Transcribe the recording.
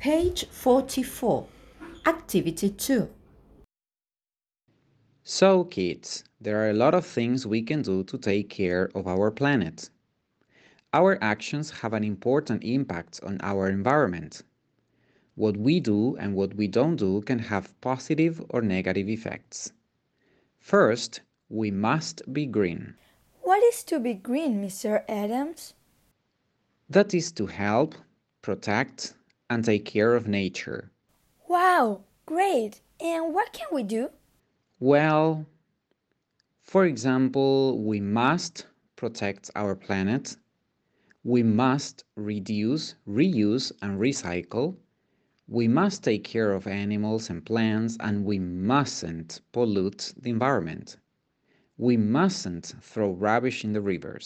Page 44, Activity 2. So, kids, there are a lot of things we can do to take care of our planet. Our actions have an important impact on our environment. What we do and what we don't do can have positive or negative effects. First, we must be green. What is to be green, Mr. Adams? That is to help, protect, and take care of nature. Wow, great! And what can we do? Well, for example, we must protect our planet. We must reduce, reuse, and recycle. We must take care of animals and plants, and we mustn't pollute the environment. We mustn't throw rubbish in the rivers.